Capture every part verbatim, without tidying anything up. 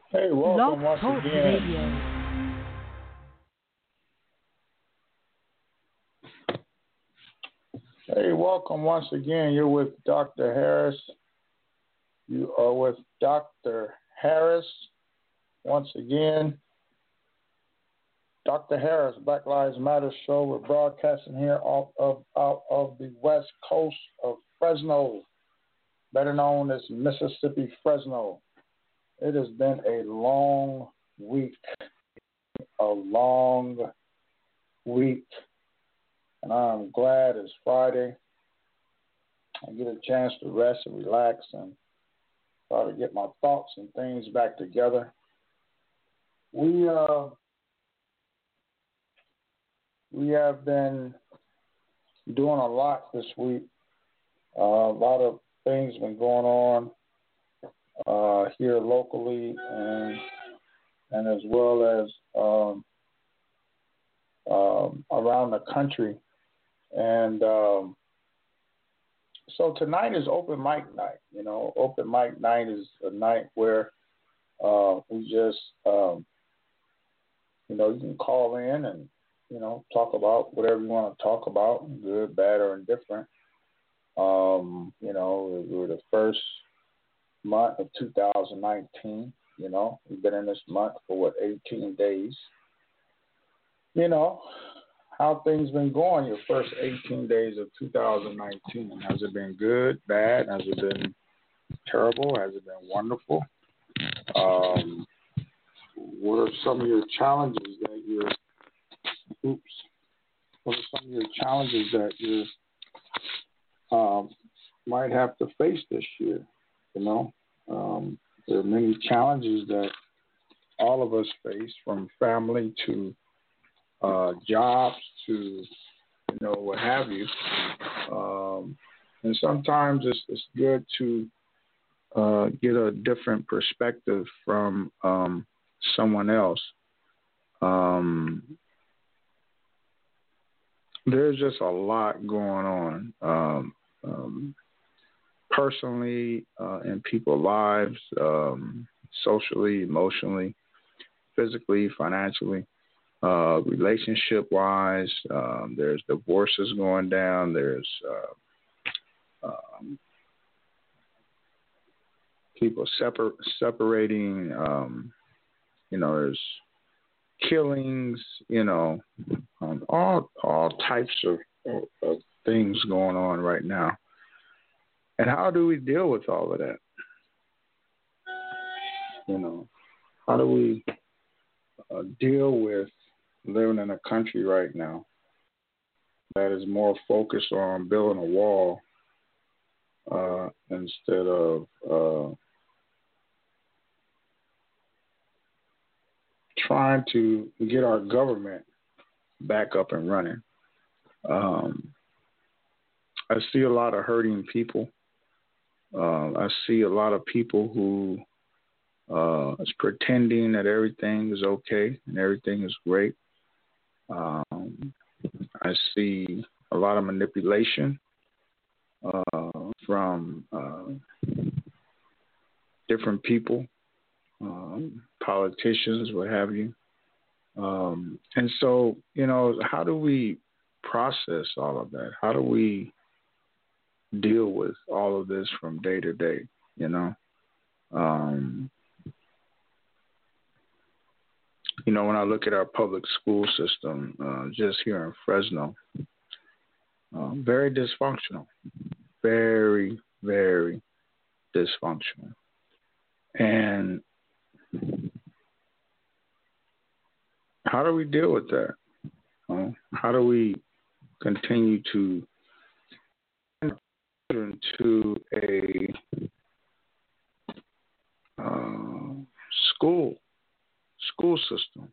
Hey, Blog welcome once Talk again. Radio. Hey, welcome once again. You're with Doctor Harris. You are with Doctor Harris once again. Doctor Harris, Black Lives Matter show. We're broadcasting here off of out of the west coast of Fresno, better known as Mississippi Fresno. It has been a long week, a long week, and I'm glad it's Friday. I get a chance to rest and relax and try to get my thoughts and things back together. We uh we have been doing a lot this week. Uh, a lot of things been going on uh, here locally and and as well as um, um, around the country. And um, so tonight is open mic night. You know, open mic night is a night where uh, we just, um, you know, you can call in and, you know, talk about whatever you want to talk about, good, bad, or indifferent. Um, you know, we were the first month of two thousand nineteen. You know, we've been in this month for, what, eighteen days. You know, how things been going your first eighteen days of two thousand nineteen? Has it been good, bad? Has it been terrible? Has it been wonderful? Um, what are some of your challenges that you're, oops, what are some of your challenges that you um, might have to face this year? You know, um, there are many challenges that all of us face, from family to uh, jobs to, you know, what have you. Um, and sometimes it's, it's good to uh, get a different perspective from um, someone else. Um, there's just a lot going on um, um, personally uh, in people's lives, um, socially, emotionally, physically, financially. Uh, relationship-wise, um, there's divorces going down. There's uh, um, people separ- separating. Um, you know, there's killings. You know, um, all all types of, of, of things going on right now. And how do we deal with all of that? You know, how do we uh, deal with living in a country right now that is more focused on building a wall uh, instead of uh, trying to get our government back up and running? Um, I see a lot of hurting people. Uh, I see a lot of people who uh, is pretending that everything is okay and everything is great. Um, I see a lot of manipulation uh, from uh, different people, um, politicians, what have you. Um, and so, you know, how do we process all of that? How do we deal with all of this from day to day, you know? Um, you know, when I look at our public school system, uh, just here in Fresno, uh, very dysfunctional, very, very dysfunctional. And how do we deal with that? Uh, how do we continue to into a uh, school school system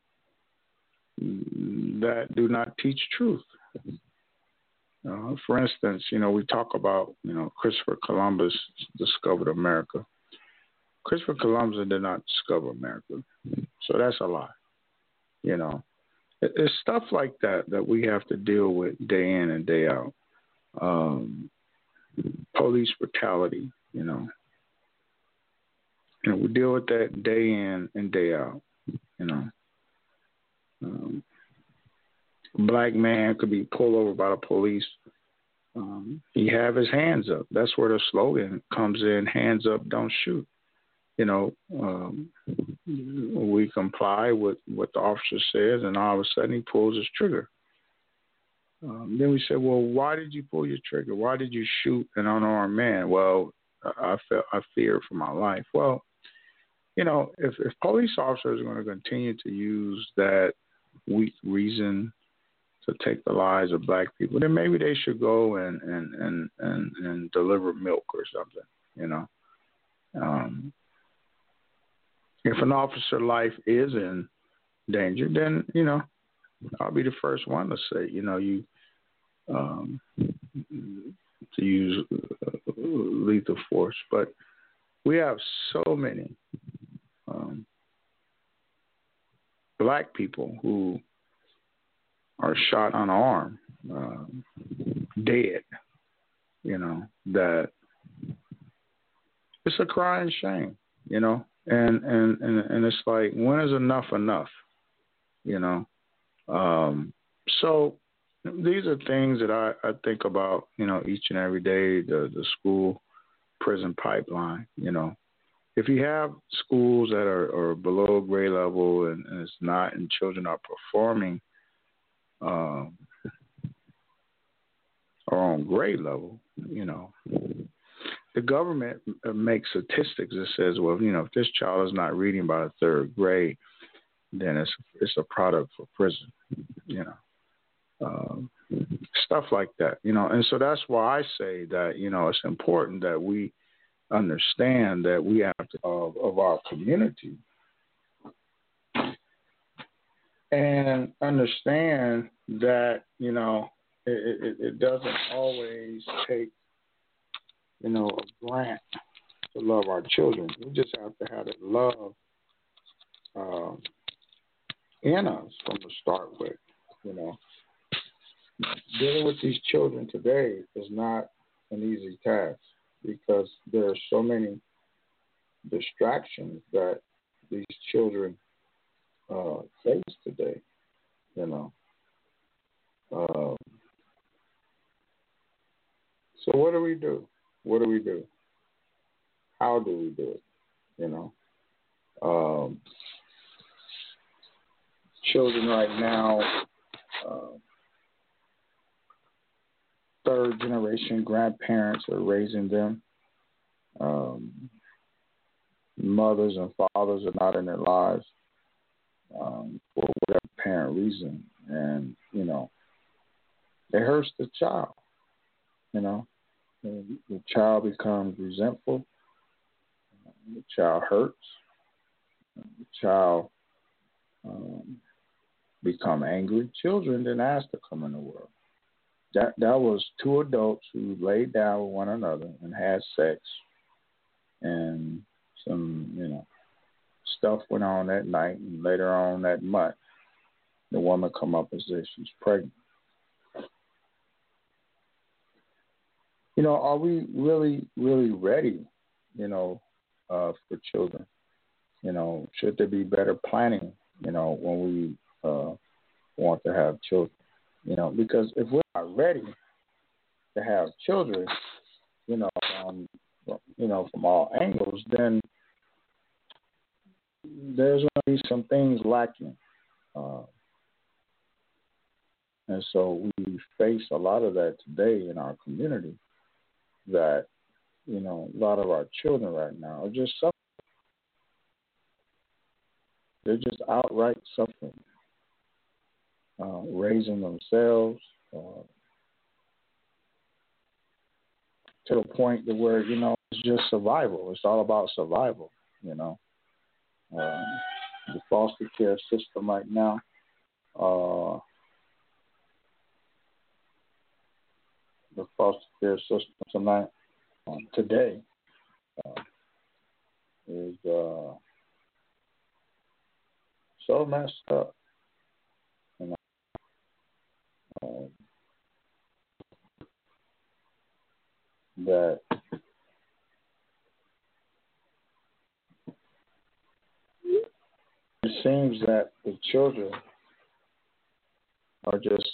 that do not teach truth? Uh, for instance, you know, we talk about, you know, Christopher Columbus discovered America. Christopher Columbus did not discover America, so that's a lie. You know, it, it's stuff like that that we have to deal with day in and day out. Um, police brutality, you know, You know, we deal with that day in and day out. You know, um, a black man could be pulled over by the police. Um, he have his hands up. That's where the slogan comes in: "Hands up, don't shoot." You know, um, we comply with what the officer says, and all of a sudden he pulls his trigger. Um, then we say, "Well, why did you pull your trigger? Why did you shoot an unarmed man?" Well, I felt I feared for my life. Well, you know, if, if police officers are going to continue to use that weak reason to take the lives of black people, then maybe they should go and and and and, and deliver milk or something. You know. Um, If an officer's life is in danger, then, you know, I'll be the first one to say, you know, you um, to use uh, lethal force. But we have so many um, black people who are shot unarmed, um, dead, you know, that it's a crying shame, you know. And, and, and, and it's like, when is enough enough, you know? Um, so these are things that I, I think about, you know, each and every day, the, the school prison pipeline, you know. If you have schools that are, are below grade level and, and it's not, and children are performing um, or on grade level, you know, the government makes statistics that says, well, you know, if this child is not reading by the third grade, then it's it's a product for prison, you know, um, stuff like that, you know. And so that's why I say that, you know, it's important that we understand that we have to, of, of our community and understand that, you know, it, it, it doesn't always take, you know, a grant to love our children. We just have to have that love um, in us from the start with, you know. Dealing with these children today is not an easy task because there are so many distractions that these children uh, face today, you know. Um, so what do we do? What do we do? How do we do it? You know, um, children right now, uh, third generation grandparents are raising them. Um, mothers and fathers are not in their lives um, for whatever apparent reason, and you know, it hurts the child. You know, and the child becomes resentful. The child hurts. The child um, become angry. Children didn't ask to come in the world. That that was two adults who laid down with one another and had sex, and some you know stuff went on that night, and later on that month, the woman come up and says she's pregnant. You know, are we really really ready? You know, uh, for children. You know, should there be better planning? You know, when we uh, want to have children. You know, because if we're not ready to have children, you know, um, you know, from all angles, then there's going to be some things lacking. Uh, and so we face a lot of that today in our community that, you know, a lot of our children right now are just suffering. They're just outright suffering, uh, raising themselves uh, to the point to where, you know, it's just survival. It's all about survival, you know. Um, the foster care system right now, uh, the foster care system tonight, um, today, uh, is uh, so messed up. You know, um, that seems that the children are just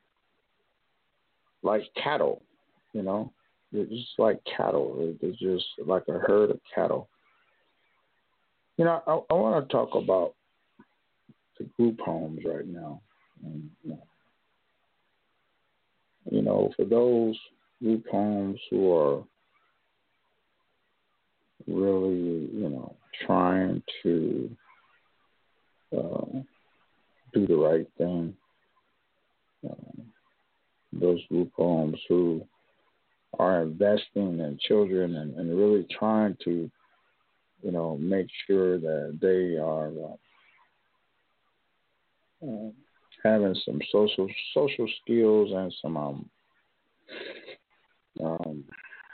like cattle, you know. They're just like cattle. They're just like a herd of cattle. You know, I, I want to talk about the group homes right now. And, you know, for those group homes who are really, you know, trying to uh, do the right thing, uh, those group homes who are investing in children and, and really trying to, you know, make sure that they are uh, uh, having some social social skills and some um, um,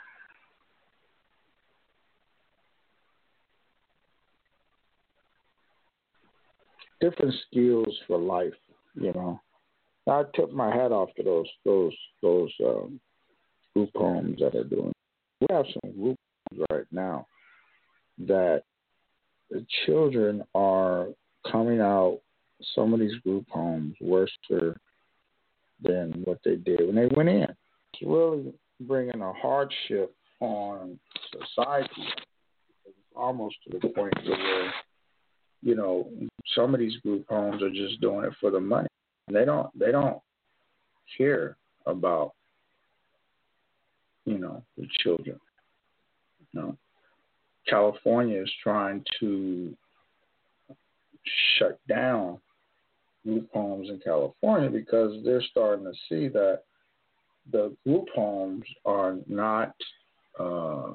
different skills for life. You know, I tip my hat off to those those those um, group homes that are doing. We have some group homes right now that the children are coming out. Some of these group homes worse than what they did when they went in. It's really bringing a hardship on society. It's almost to the point where, you know, some of these group homes are just doing it for the money. They don't they don't care about, you know, the children. You know, California is trying to shut down group homes in California because they're starting to see that the group homes are not uh,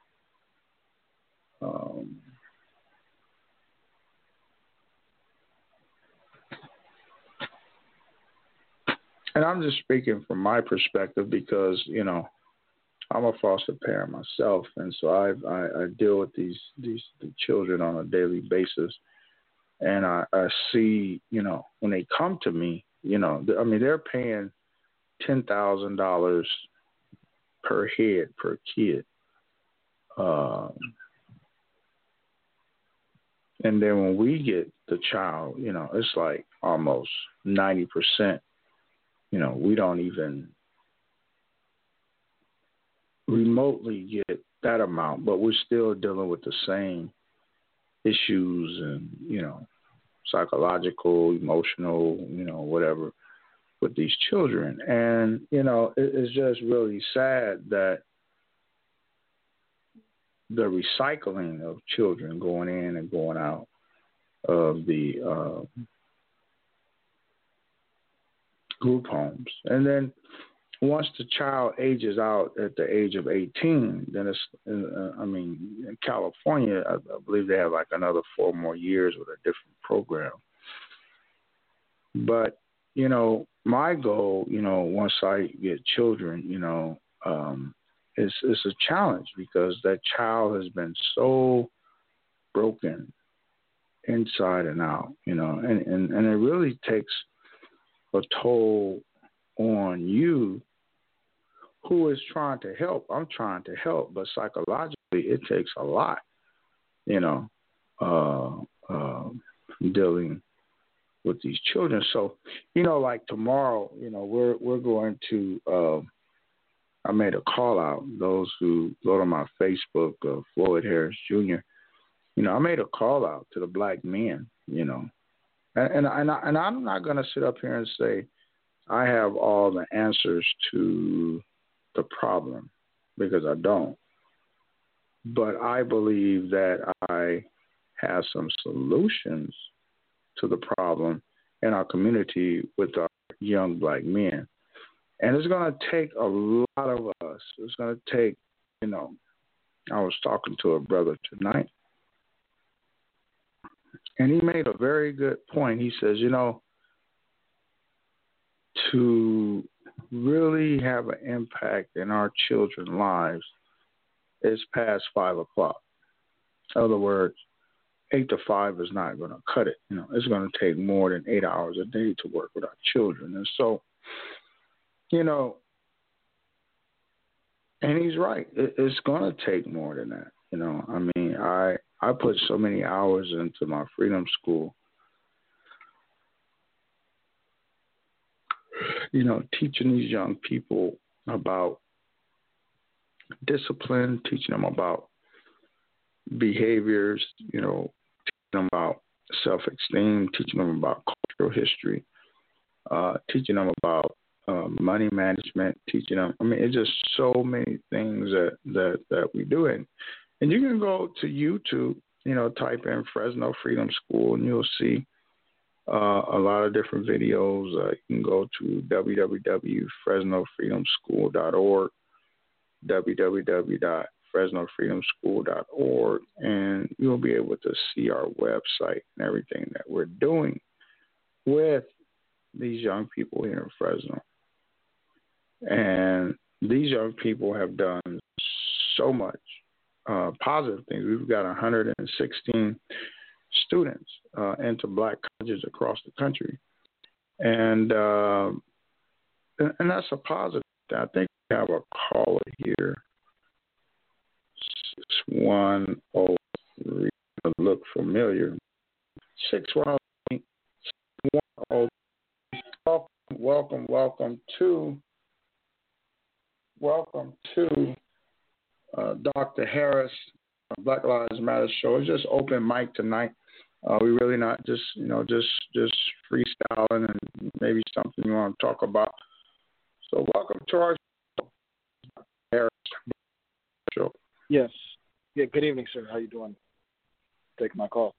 um, and I'm just speaking from my perspective because, you know, I'm a foster parent myself, and so I, I, I deal with these these the children on a daily basis, and I, I see, you know, when they come to me, you know, I mean, they're paying ten thousand dollars per head per kid, um, and then when we get the child, you know, it's like almost ninety percent. You know, we don't even remotely get that amount, but we're still dealing with the same issues and, you know, psychological, emotional, you know, whatever with these children. And, you know, it, it's just really sad that the recycling of children going in and going out of the uh, group homes. And then once the child ages out at the age of eighteen, then it's, uh, I mean, in California, I, I believe they have like another four more years with a different program. But, you know, my goal, you know, once I get children, you know, um, is, is a challenge because that child has been so broken inside and out, you know, and, and, and it really takes a toll on you who is trying to help. I'm trying to help, but psychologically it takes a lot, you know, uh, uh, dealing with these children. So, you know, like tomorrow, you know, we're we're going to. Uh, I made a call out. Those who go to my Facebook, uh, Floyd Harris Junior You know, I made a call out to the black men. You know, and and, and, I, and I'm not going to sit up here and say I have all the answers to the problem because I don't. But I believe that I have some solutions to the problem in our community with our young black men. And it's going to take a lot of us. It's going to take, you know, I was talking to a brother tonight, and he made a very good point. He says, you know, to really have an impact in our children's lives, it's past five o'clock. In other words, eight to five is not going to cut it. You know, it's going to take more than eight hours a day to work with our children. And so, you know, and he's right. It, it's going to take more than that. You know, I mean, I I put so many hours into my freedom school, you know, teaching these young people about discipline, teaching them about behaviors, you know, teaching them about self-esteem, teaching them about cultural history, uh, teaching them about uh, money management, teaching them. I mean, it's just so many things that, that, that we do. And, and you can go to YouTube, you know, type in Fresno Freedom School, and you'll see uh, a lot of different videos. Uh, you can go to w w w dot fresno freedom school dot org, w w w dot fresno freedom school dot org, and you'll be able to see our website and everything that we're doing with these young people here in Fresno. And these young people have done so much uh, positive things. We've got one hundred sixteen students uh, into black colleges across the country. And, uh, and that's a positive. I think we have a caller here. six one zero three, look familiar. six one zero three, welcome, welcome to, welcome to uh, Doctor Harris, Black Lives Matter show. It's just open mic tonight. Uh, we really not just, you know, just just freestyling and maybe something you want to talk about. So welcome to our show, Harris show. Yes. Yeah, good evening, sir. How you doing? Take my call.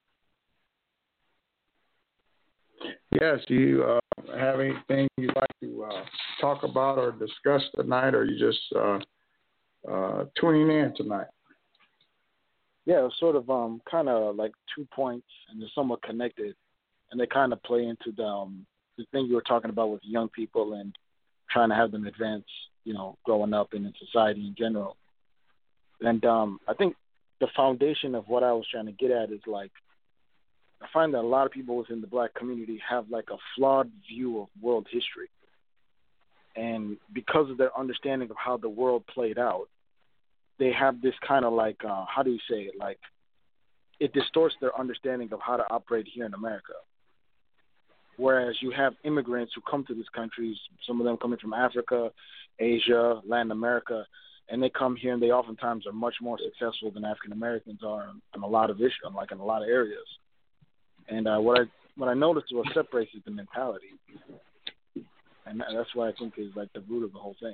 Yes, do you uh, have anything you'd like to uh, talk about or discuss tonight, or you just uh, uh, tuning in tonight? Yeah, it's sort of um, kind of like two points, and they're somewhat connected, and they kind of play into the, um, the thing you were talking about with young people and trying to have them advance, you know, growing up and in society in general. And um, I think the foundation of what I was trying to get at is, like, I find that a lot of people within the black community have, like, a flawed view of world history. And because of their understanding of how the world played out, they have this kind of, like, uh, how do you say it? Like, it distorts their understanding of how to operate here in America. Whereas you have immigrants who come to these countries, some of them coming from Africa, Asia, Latin America, and they come here and they oftentimes are much more successful than African Americans are in a lot of issues, like in a lot of areas. And uh, what I what I noticed what separates is the mentality, and that's what I think is like the root of the whole thing.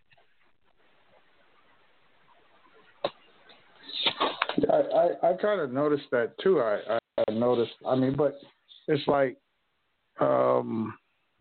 I I, I kind of noticed that too. I, I I noticed. I mean, but it's like, um,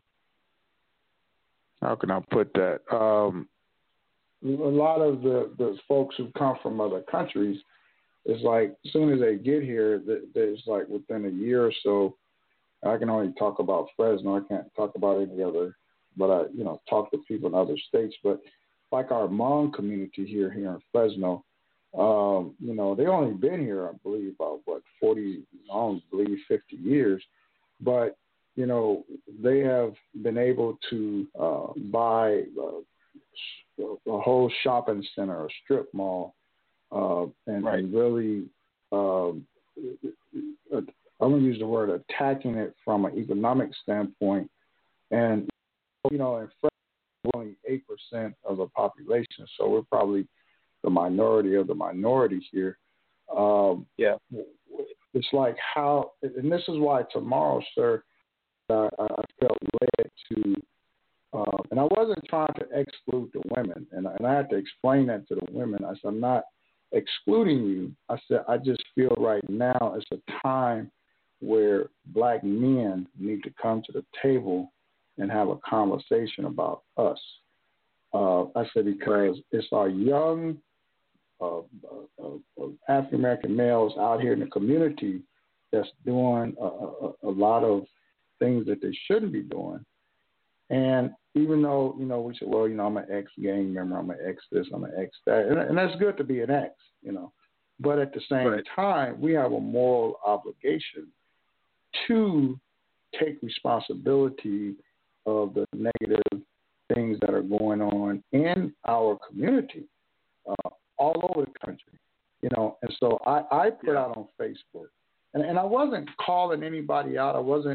how can I put that? Um, a lot of the, the folks who come from other countries, it's like as soon as they get here, there's like within a year or so. I can only talk about Fresno. I can't talk about any other, but I, you know, talk to people in other states. But like our Hmong community here, here in Fresno, um, you know, they only been here, I believe, about what forty, I don't believe fifty years, but you know, they have been able to uh, buy uh, a whole shopping center, a strip mall, uh, and, right. and really. Um, I'm going to use the word attacking it from an economic standpoint. And, you know, in France, we're only eight percent of the population, so we're probably the minority of the minority here. Um, yeah. It's like how, and this is why tomorrow, sir, uh, I felt led to, uh, and I wasn't trying to exclude the women, and, and I had to explain that to the women. I said, I'm not excluding you. I said, I just feel right now it's a time where black men need to come to the table and have a conversation about us. Uh, I said because it's our young uh, uh, uh, African American males out here in the community that's doing a, a, a lot of things that they shouldn't be doing. And even though, you know, we say, well, you know, I'm an ex-gang member, I'm an ex this, I'm an ex that, and, and that's good to be an ex, you know. But at the same right. time, we have a moral obligation to take responsibility of the negative things that are going on in our community, uh, all over the country, you know. And so I, I put yeah. out on Facebook, and, and I wasn't calling anybody out. I wasn't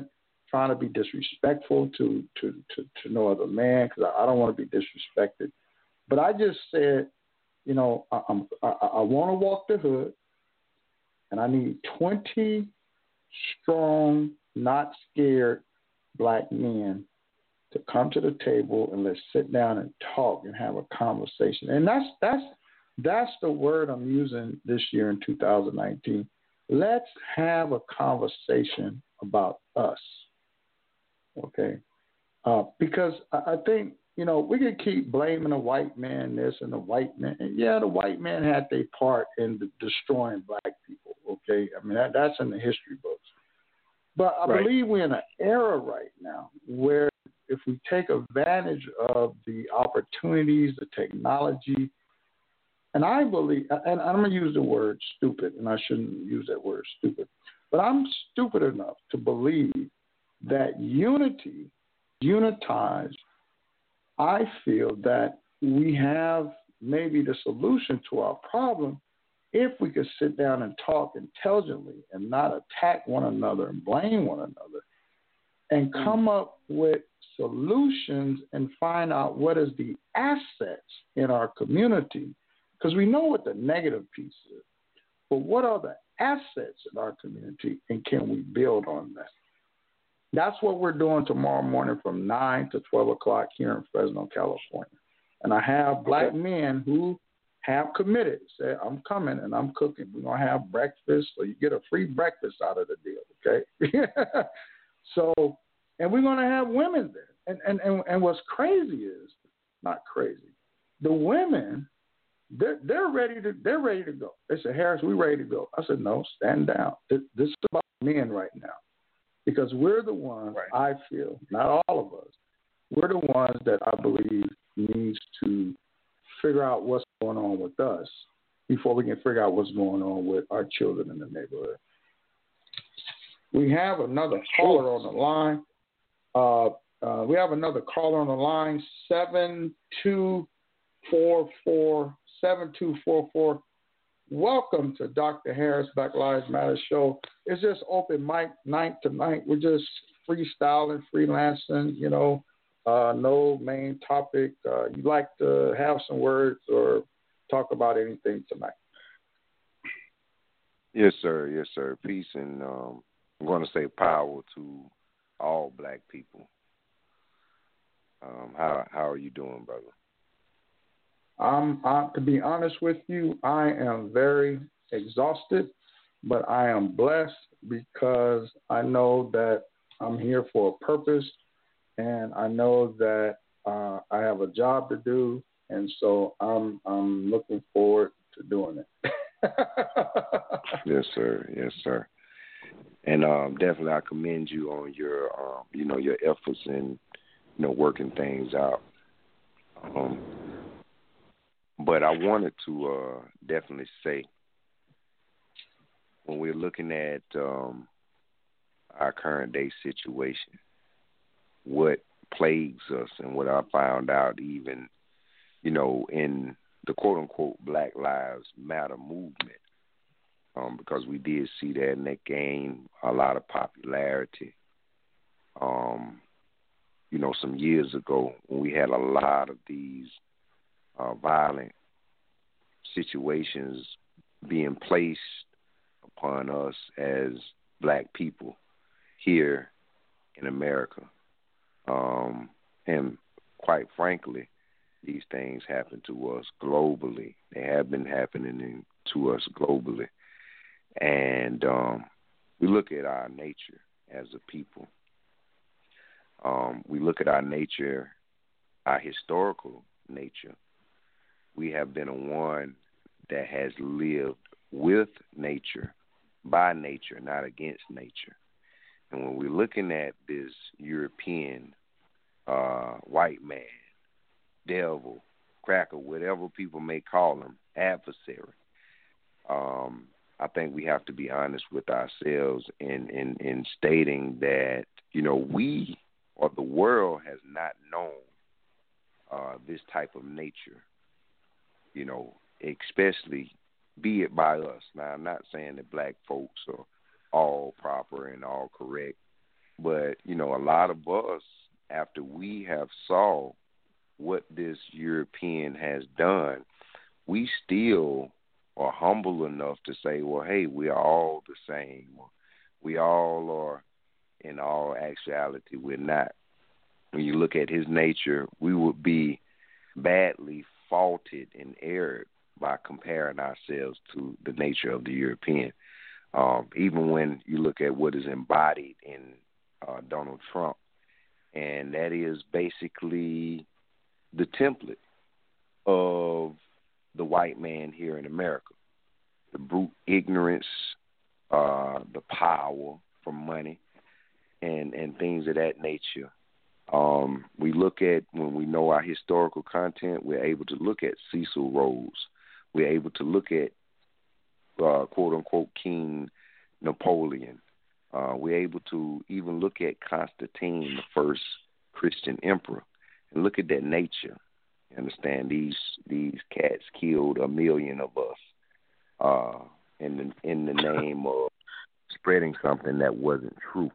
trying to be disrespectful to to to, to no other man because I, I don't want to be disrespected. But I just said, you know, I, I'm, I, I want to walk the hood, and I need twenty strong, not scared black men to come to the table and let's sit down and talk and have a conversation. And that's that's that's the word I'm using this year in two thousand nineteen. Let's have a conversation about us, okay? Uh, because I, I think, you know, we can keep blaming the white man this and the white man. And yeah, the white man had their part in the destroying black people, okay? I mean, that, that's in the history books. But I Right. believe we're in an era right now where if we take advantage of the opportunities, the technology, and I believe, and I'm going to use the word stupid, and I shouldn't use that word stupid, but I'm stupid enough to believe that unity, unitized, I feel that we have maybe the solution to our problem if we could sit down and talk intelligently and not attack one another and blame one another and come up with solutions and find out what is the assets in our community. Because we know what the negative piece is, but what are the assets in our community, and can we build on that? That's what we're doing tomorrow morning from nine to twelve o'clock here in Fresno, California. And I have black men who have committed, say, I'm coming and I'm cooking. We're going to have breakfast, so you get a free breakfast out of the deal, okay? So, and we're going to have women there. And, and, and, and what's crazy is, not crazy, the women, They're, they're ready to they're ready to go. They said, Harris, we're ready to go. I said, no, stand down. This, this is about men right now. Because we're the ones, right. I feel, not all of us, we're the ones that I believe needs to figure out what's going on with us before we can figure out what's going on with our children in the neighborhood. We have another caller on the line. Uh, uh, we have another caller on the line, seven two four four seven two four four. Welcome to Doctor Harris Black Lives Matter show. It's just open mic night tonight. We're just freestyling, freelancing, you know, uh, no main topic. Uh, you'd like to have some words or talk about anything tonight? Yes, sir. Yes, sir. Peace and um, I'm going to say power to all black people. Um, how how are you doing, brother? I'm, I, to be honest with you, I am very exhausted, but I am blessed because I know that I'm here for a purpose, and I know that uh, I have a job to do, and so I'm I'm looking forward to doing it. Yes, sir. Yes, sir. And um, definitely, I commend you on your um, you know your efforts in you know working things out. Um, But I wanted to uh, definitely say, when we're looking at um, our current day situation, what plagues us and what I found out even, you know, in the quote-unquote Black Lives Matter movement, um, because we did see that and that gained a lot of popularity, um, you know, some years ago when we had a lot of these uh, violent situations being placed upon us as black people here in America. Um, and quite frankly, these things happen to us globally. They have been happening to us globally. And um, we look at our nature as a people. Um, we look at our nature, our historical nature. We have been a one that has lived with nature, by nature, not against nature. And when we're looking at this European uh, white man, devil, cracker, whatever people may call him, adversary, um, I think we have to be honest with ourselves in, in, in stating that, you know, we or the world has not known uh, this type of nature, you know, especially be it by us. Now, I'm not saying that black folks are all proper and all correct, But, you know, a lot of us, after we have saw what this European has done, we still are humble enough to say, well, hey, we are all the same. We all are, in all actuality, we're not. When you look at his nature, we would be badly faulted and erred by comparing ourselves to the nature of the European. Um, even when you look at what is embodied in uh, Donald Trump, and that is basically the template of the white man here in America. The brute ignorance, uh, the power for money, and, and things of that nature. Um, we look at, when we know our historical content, we're able to look at Cecil Rhodes. We're able to look at, uh, quote-unquote, King Napoleon. Uh, we're able to even look at Constantine, the first Christian emperor, and look at that nature. You understand, these these cats killed a million of us uh, in the in the name of spreading something that wasn't true.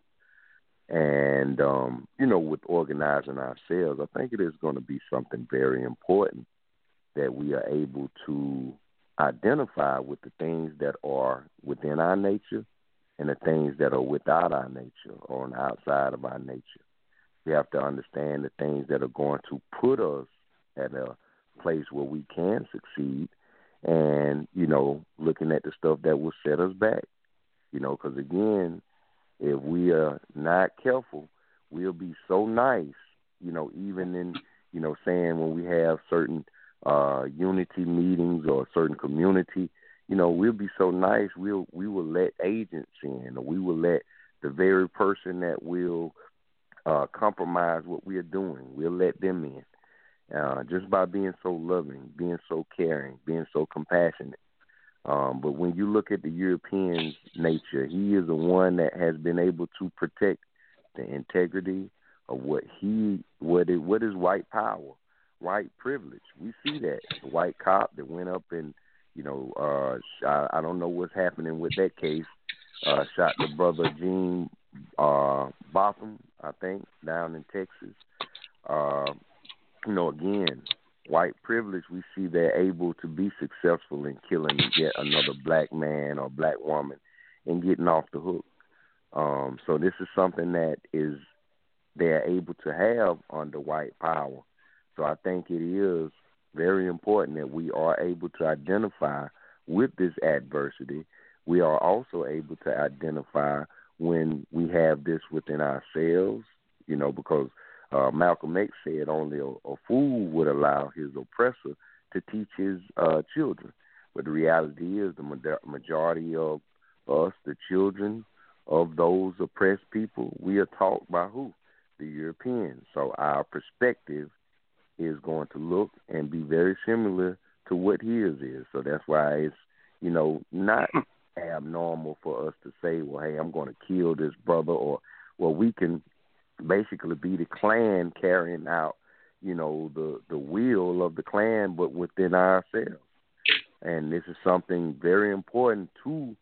And um, you know, with organizing ourselves, I think it is going to be something very important that we are able to identify with the things that are within our nature and the things that are without our nature or on the outside of our nature. We have to understand the things that are going to put us at a place where we can succeed, and, you know, looking at the stuff that will set us back. You know, because, again, if we are not careful, we'll be so nice, you know, even in, you know, saying when we have certain uh, unity meetings or a certain community, you know, we'll be so nice, we'll, we will let agents in, or we will let the very person that will uh, compromise what we are doing, we'll let them in. Uh, just by being so loving, being so caring, being so compassionate. Um, but when you look at the European's nature, he is the one that has been able to protect the integrity of what he, what is, what is white power, white privilege. We see that. The white cop that went up and, you know, uh, I, I don't know what's happening with that case, uh, shot the brother Gene uh, Botham, I think, down in Texas. Uh, You know, again, white privilege, we see they're able to be successful in killing yet another black man or black woman and getting off the hook. Um, so this is something that is they're able to have under white power. So I think it is very important that we are able to identify with this adversity. We are also able to identify when we have this within ourselves, you know, because Uh, Malcolm X said only a, a fool would allow his oppressor to teach his uh, children. But the reality is the majority of us, the children of those oppressed people, we are taught by who? The Europeans. So our perspective is going to look and be very similar to what his is. So that's why it's, you know, not abnormal for us to say, well, hey, I'm going to kill this brother, or, well, we can basically be the Klan carrying out, you know, the, the will of the Klan, but within ourselves. And this is something very important to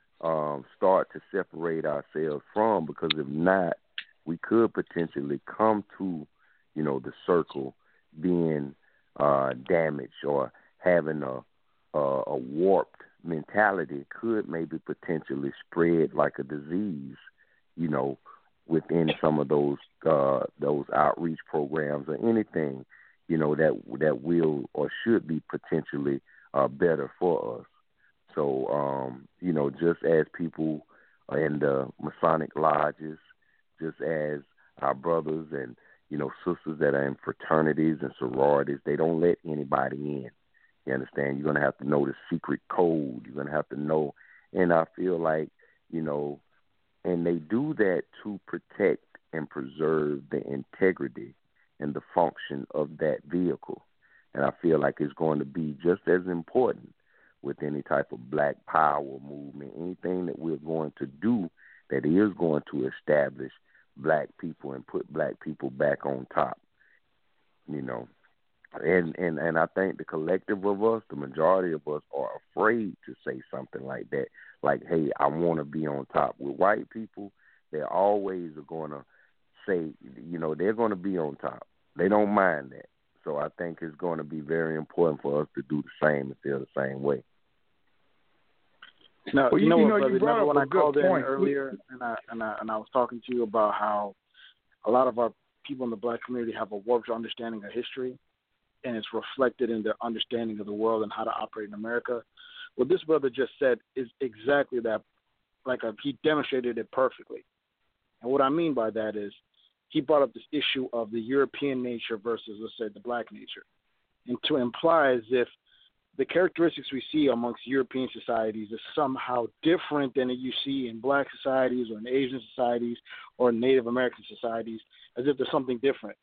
um, start to separate ourselves from, because if not, we could potentially come to, you know, the circle being uh, damaged or having a, a, a warped mentality could maybe potentially spread like a disease, you know, within some of those uh, those outreach programs or anything, you know, that that will or should be potentially uh, better for us. So, um, you know, just as people in the Masonic lodges, just as our brothers and, you know, sisters that are in fraternities and sororities, they don't let anybody in. You understand? You're going to have to know the secret code. You're going to have to know. And I feel like, you know, and they do that to protect and preserve the integrity and the function of that vehicle. And I feel like it's going to be just as important with any type of black power movement, anything that we're going to do that is going to establish black people and put black people back on top, you know. And, and, and I think the collective of us, the majority of us, are afraid to say something like that. Like, hey, I want to be on top. With white people, they're always always are going to say, you know, they're going to be on top. They don't mind that. So I think it's going to be very important for us to do the same and feel the same way. No, well, you, you know, you what, know, brother? you brought Remember up when a I good called point. in earlier and I, and I and I was talking to you about how a lot of our people in the black community have a warped understanding of history, and it's reflected in their understanding of the world and how to operate in America. What this brother just said is exactly that. Like a, he demonstrated it perfectly. And what I mean by that is he brought up this issue of the European nature versus, let's say, the black nature, and to imply as if the characteristics we see amongst European societies is somehow different than you see in black societies or in Asian societies or Native American societies, as if there's something different.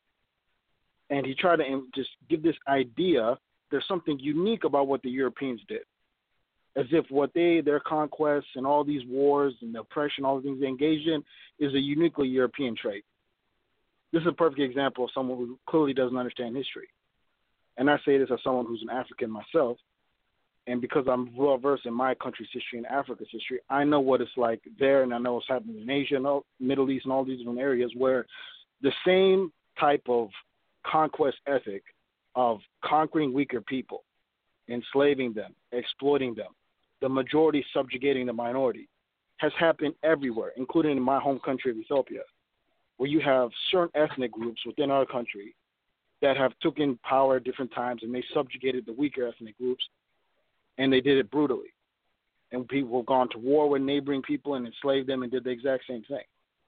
And he tried to just give this idea there's something unique about what the Europeans did, as if what they, their conquests and all these wars and the oppression, all the things they engaged in, is a uniquely European trait. This is a perfect example of someone who clearly doesn't understand history. And I say this as someone who's an African myself, and because I'm well versed in my country's history and Africa's history, I know what it's like there, and I know what's happening in Asia and all, Middle East and all these different areas where the same type of conquest ethic of conquering weaker people, enslaving them, exploiting them, the majority subjugating the minority, has happened everywhere, including in my home country of Ethiopia, where you have certain ethnic groups within our country that have taken power at different times, and they subjugated the weaker ethnic groups, and they did it brutally. And people have gone to war with neighboring people and enslaved them and did the exact same thing.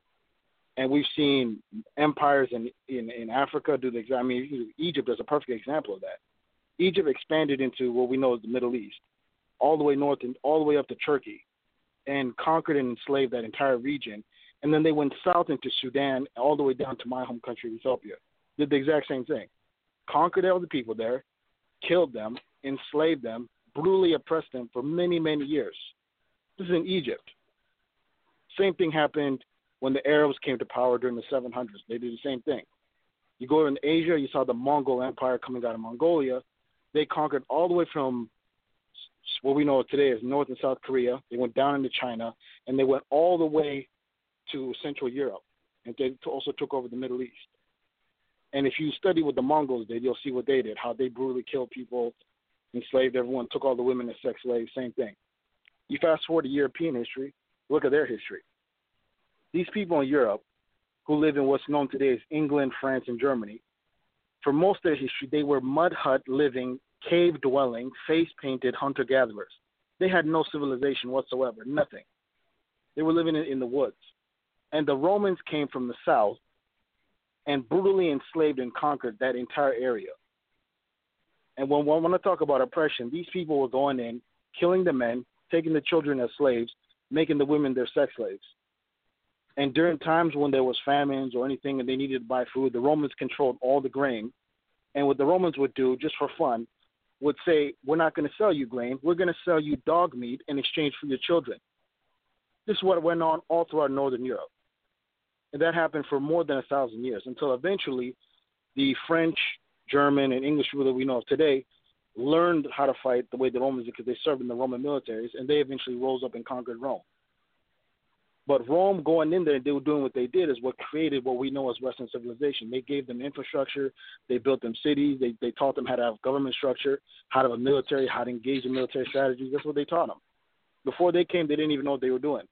And we've seen empires in, in, in Africa do the exact, I mean, Egypt is a perfect example of that. Egypt expanded into what we know as the Middle East, all the way north and all the way up to Turkey, and conquered and enslaved that entire region. And then they went south into Sudan, all the way down to my home country, Ethiopia. Did the exact same thing. Conquered all the people there, killed them, enslaved them, brutally oppressed them for many, many years. This is in Egypt. Same thing happened when the Arabs came to power during the seven hundreds. They did the same thing. You go in Asia, you saw the Mongol Empire coming out of Mongolia. They conquered all the way from what we know today as North and South Korea. They went down into China, and they went all the way to Central Europe, and they also took over the Middle East. And if you study what the Mongols did, you'll see what they did, how they brutally killed people, enslaved everyone, took all the women as sex slaves, same thing. You fast forward to European history, look at their history. These people in Europe who live in what's known today as England, France, and Germany, for most of their history, they were mud hut living, cave dwelling, face painted hunter-gatherers. They had no civilization whatsoever, nothing. They were living in, in the woods. And the Romans came from the south and brutally enslaved and conquered that entire area. And when, when I want to talk about oppression, these people were going in, killing the men, taking the children as slaves, making the women their sex slaves. And during times when there was famines or anything and they needed to buy food, the Romans controlled all the grain. And what the Romans would do, just for fun, would say, we're not going to sell you grain. We're going to sell you dog meat in exchange for your children. This is what went on all throughout Northern Europe. And that happened for more than a thousand years until eventually the French, German, and English people that we know of today learned how to fight the way the Romans did because they served in the Roman militaries, and they eventually rose up and conquered Rome. But Rome going in there and they were doing what they did is what created what we know as Western civilization. They gave them infrastructure. They built them cities. They, they taught them how to have government structure, how to have a military, how to engage in military strategies. That's what they taught them. Before they came, they didn't even know what they were doing.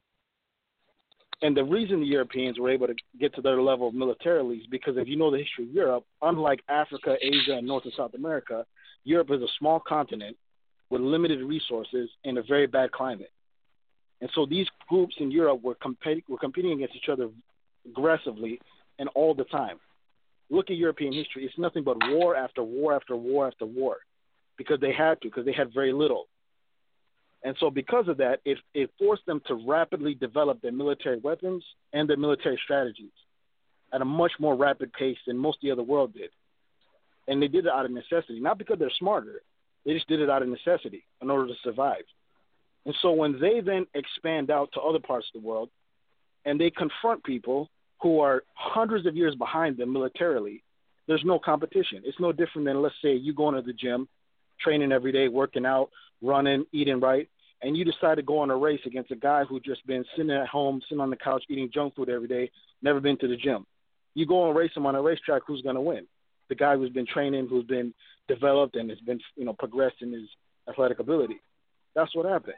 And the reason the Europeans were able to get to their level militarily is because if you know the history of Europe, unlike Africa, Asia, and North and South America, Europe is a small continent with limited resources and a very bad climate. And so these groups in Europe were, competi- were competing against each other aggressively and all the time. Look at European history. It's nothing but war after war after war after war because they had to, because they had very little. And so because of that, it, it forced them to rapidly develop their military weapons and their military strategies at a much more rapid pace than most of the other world did. And they did it out of necessity, not because they're smarter. They just did it out of necessity in order to survive. And so when they then expand out to other parts of the world and they confront people who are hundreds of years behind them militarily, there's no competition. It's no different than, let's say, you going to the gym, training every day, working out, running, eating right, and you decide to go on a race against a guy who just been sitting at home, sitting on the couch, eating junk food every day, never been to the gym. You go and race him on a racetrack, who's going to win? The guy who's been training, who's been developed and has been, you know, progressed in his athletic ability. That's what happened.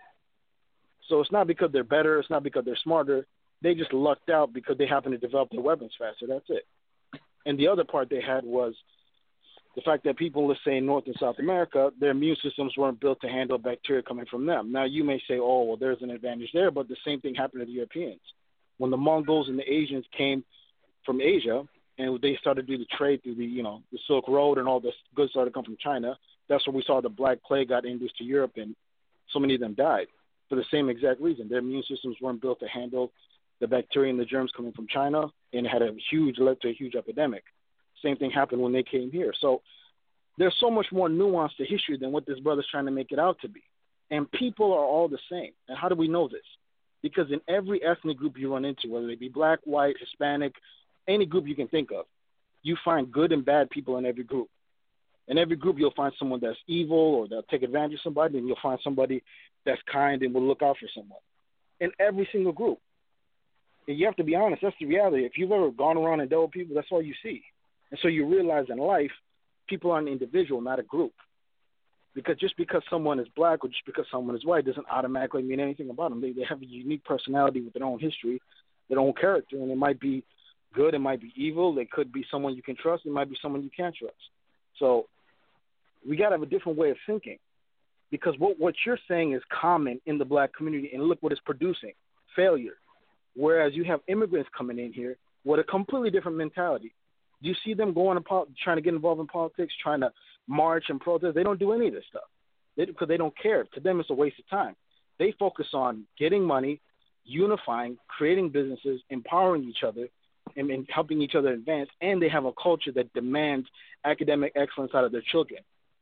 So it's not because they're better. It's not because they're smarter. They just lucked out because they happen to develop their weapons faster. That's it. And the other part they had was the fact that people, let's say in North and South America, their immune systems weren't built to handle bacteria coming from them. Now, you may say, oh, well, there's an advantage there, but the same thing happened to the Europeans. When the Mongols and the Asians came from Asia and they started to do the trade through the, you know, the Silk Road and all this goods started to come from China, that's where we saw the Black Plague got introduced to Europe, and so many of them died for the same exact reason. Their immune systems weren't built to handle the bacteria and the germs coming from China, and it had a huge, led to a huge epidemic. Same thing happened when they came here. So there's so much more nuance to history than what this brother's trying to make it out to be. And people are all the same. And how do we know this? Because in every ethnic group you run into, whether they be black, white, Hispanic, any group you can think of, you find good and bad people in every group. In every group, you'll find someone that's evil or they'll take advantage of somebody, and you'll find somebody that's kind and will look out for someone. In every single group. And you have to be honest, that's the reality. If you've ever gone around and dealt with people, that's all you see. And so you realize in life, people are an individual, not a group. Because just because someone is black or just because someone is white doesn't automatically mean anything about them. They, they have a unique personality with their own history, their own character, and it might be good, it might be evil, they could be someone you can trust, it might be someone you can't trust. So we got to have a different way of thinking, because what, what you're saying is common in the black community, and look what it's producing, failure. Whereas you have immigrants coming in here with a completely different mentality. Do you see them going to pol- trying to get involved in politics, trying to march and protest? They don't do any of this stuff they, because they don't care. To them, it's a waste of time. They focus on getting money, unifying, creating businesses, empowering each other, and, and helping each other advance, and they have a culture that demands academic excellence out of their children.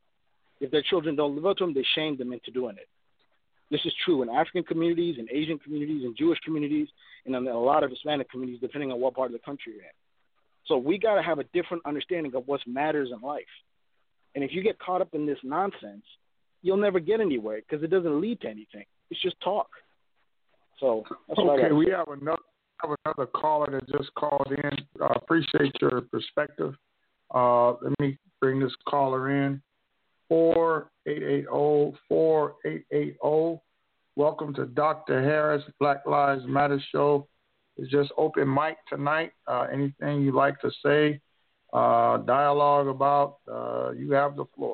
If their children don't live up to them, they shame them into doing it. This is true in African communities, in Asian communities, in Jewish communities, and in a lot of Hispanic communities, depending on what part of the country you're in. So we got to have a different understanding of what matters in life. And if you get caught up in this nonsense, you'll never get anywhere because it doesn't lead to anything. It's just talk. So that's what okay, I got. we have another have another caller that just called in. I uh, appreciate your perspective. Uh, let me bring this caller in. four eight eight zero, four eight eight zero. Welcome to Doctor Harris Black Lives Matter show. It's just open mic tonight. Uh, anything you'd like to say, uh, dialogue about, uh, you have the floor.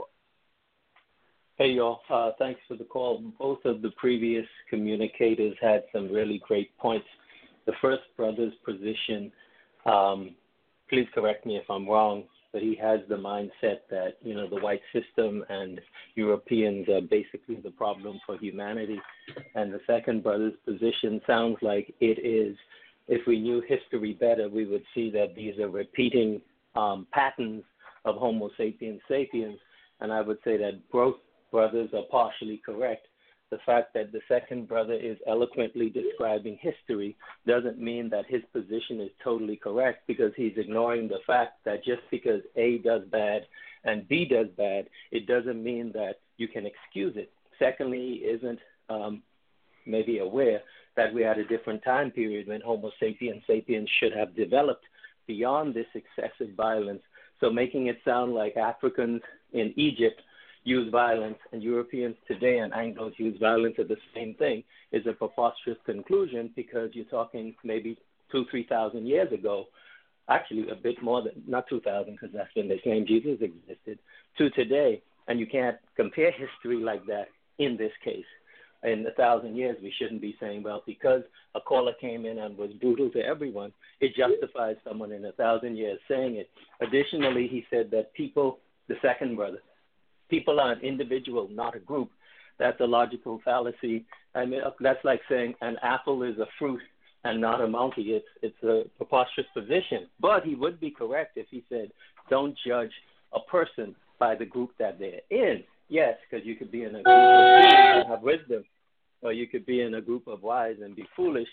Hey, y'all. Uh, thanks for the call. Both of the previous communicators had some really great points. The first brother's position, um, please correct me if I'm wrong, but he has the mindset that, you know, the white system and Europeans are basically the problem for humanity. And the second brother's position sounds like it is, if we knew history better, we would see that these are repeating um, patterns of Homo sapiens sapiens. And I would say that both brothers are partially correct. The fact that the second brother is eloquently describing history doesn't mean that his position is totally correct, because he's ignoring the fact that just because A does bad and B does bad, it doesn't mean that you can excuse it. Secondly, he isn't um, maybe aware that we had a different time period when Homo sapiens sapiens should have developed beyond this excessive violence. So making it sound like Africans in Egypt use violence and Europeans today and Anglos use violence at the same thing is a preposterous conclusion, because you're talking maybe two, three thousand years ago, actually a bit more than, not two thousand because that's when they claim Jesus existed, to today, and you can't compare history like that in this case. In a thousand years, we shouldn't be saying, well, because a caller came in and was brutal to everyone, it justifies someone in a thousand years saying it. Additionally, he said that people, the second brother, people are an individual, not a group. That's a logical fallacy. I mean, that's like saying an apple is a fruit and not a monkey. It's it's a preposterous position. But he would be correct if he said, don't judge a person by the group that they're in. Yes, because you could be in a group of people and have wisdom, or you could be in a group of wise and be foolish.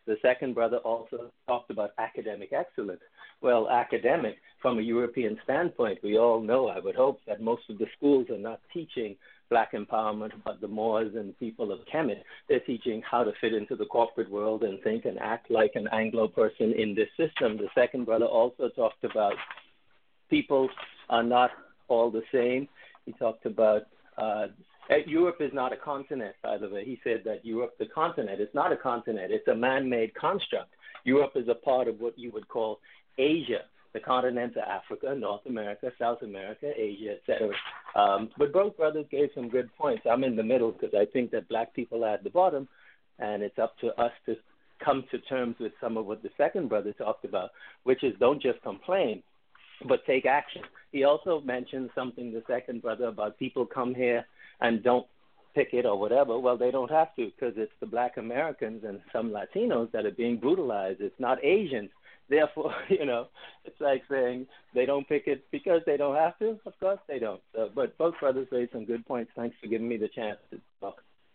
The second brother also talked about academic excellence. Well, academic, from a European standpoint, we all know, I would hope, that most of the schools are not teaching black empowerment, but the Moors and people of Kemet. They're teaching how to fit into the corporate world and think and act like an Anglo person in this system. The second brother also talked about people are not all the same. He talked about uh, Europe is not a continent, by the way. He said that Europe, the continent, is not a continent. It's a man-made construct. Europe is a part of what you would call Asia. The continents are Africa, North America, South America, Asia, et cetera. Um, but both brothers gave some good points. I'm in the middle because I think that black people are at the bottom, and it's up to us to come to terms with some of what the second brother talked about, which is don't just complain, but take action. He also mentioned something, the second brother, about people come here and don't pick it or whatever. Well, they don't have to because it's the black Americans and some Latinos that are being brutalized. It's not Asians. Therefore, you know, it's like saying they don't pick it because they don't have to. Of course they don't. So, but both brothers raised some good points. Thanks for giving me the chance to talk.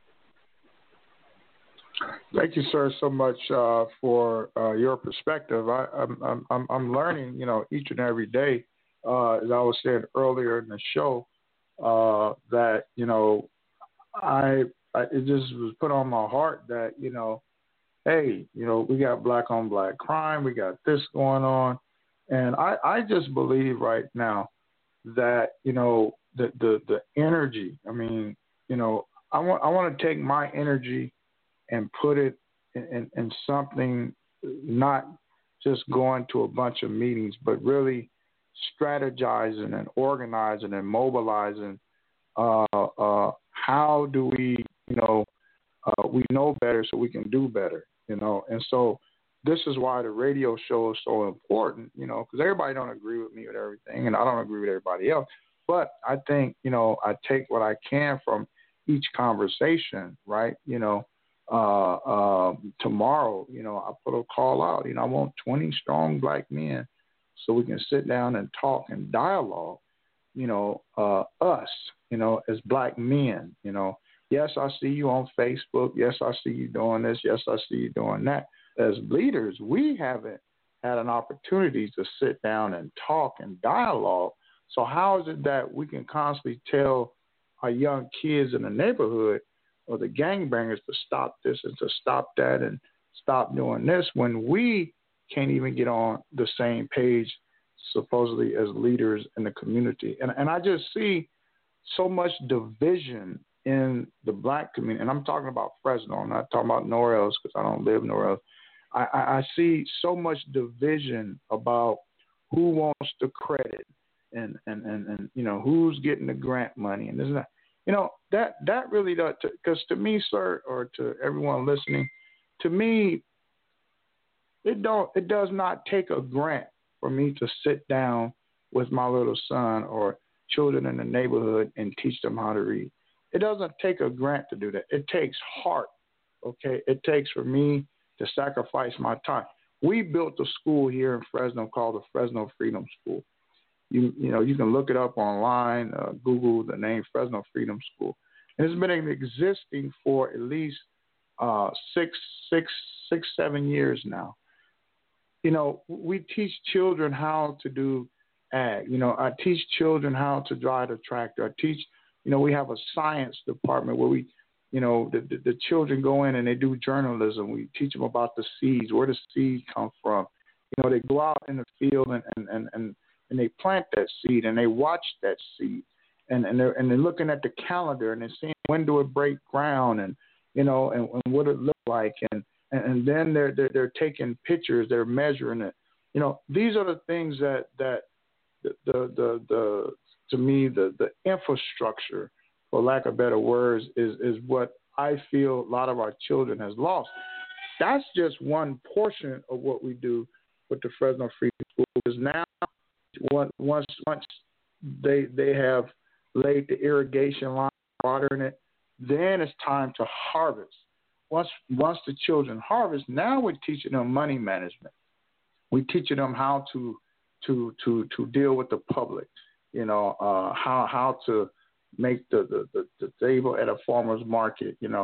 Thank you, sir, so much uh, for uh, your perspective. I, I'm, I'm, I'm learning, you know, each and every day, uh, as I was saying earlier in the show, uh, that, you know, I, I it just was put on my heart that, you know, hey, you know, we got black on black crime, we got this going on, and I, I just believe right now that, you know, the, the the energy. I mean, you know, I want I want to take my energy and put it in, in, in something, not just going to a bunch of meetings, but really strategizing and organizing and mobilizing. Uh, uh, how do we, you know, uh, we know better so we can do better, you know? And so this is why the radio show is so important, you know, because everybody don't agree with me with everything, and I don't agree with everybody else. But I think, you know, I take what I can from each conversation, right? You know, uh, uh, tomorrow, you know, I put a call out, you know, I want twenty strong black men so we can sit down and talk and dialogue, you know, uh, us, you know, as black men, you know. Yes, I see you on Facebook. Yes, I see you doing this. Yes, I see you doing that. As leaders, we haven't had an opportunity to sit down and talk and dialogue. So how is it that we can constantly tell our young kids in the neighborhood or the gangbangers to stop this and to stop that and stop doing this when we can't even get on the same page supposedly as leaders in the community? And and I just see so much division in the black community. And I'm talking about Fresno. I'm not talking about nowhere else because I don't live nowhere else. I, I, I see so much division about who wants the credit and, and, and, and, you know, who's getting the grant money and this and that. You know, that, that really does, because to me, sir, or to everyone listening, to me, it don't, it does not take a grant for me to sit down with my little son or children in the neighborhood and teach them how to read. It doesn't take a grant to do that. It takes heart, okay? It takes for me to sacrifice my time. We built a school here in Fresno called the Fresno Freedom School. You you know, you can look it up online, uh, Google the name Fresno Freedom School. And it's been existing for at least uh, six, six, six, seven years now. You know, we teach children how to do ag. You know, I teach children how to drive a tractor. I teach, you know, we have a science department where we, you know, the, the, the children go in and they do journalism. We teach them about the seeds, where the seed come from. You know, they go out in the field and, and, and, and, and they plant that seed and they watch that seed. And, and, they're, and they're looking at the calendar and they're seeing when do it break ground and, you know, and, and what it look like. And, and, and then they're, they're, they're taking pictures, they're measuring it. You know, these are the things that, that the, the, the, the to me, the, the infrastructure, for lack of better words, is, is what I feel a lot of our children has lost. That's just one portion of what we do with the Fresno Freedom School. Because now, once once they they have laid the irrigation line, watering it, then it's time to harvest. Once once the children harvest, now we're teaching them money management. We're teaching them how to to to to deal with the public. You know, uh, how how to make the, the, the, the table at a farmer's market, you know,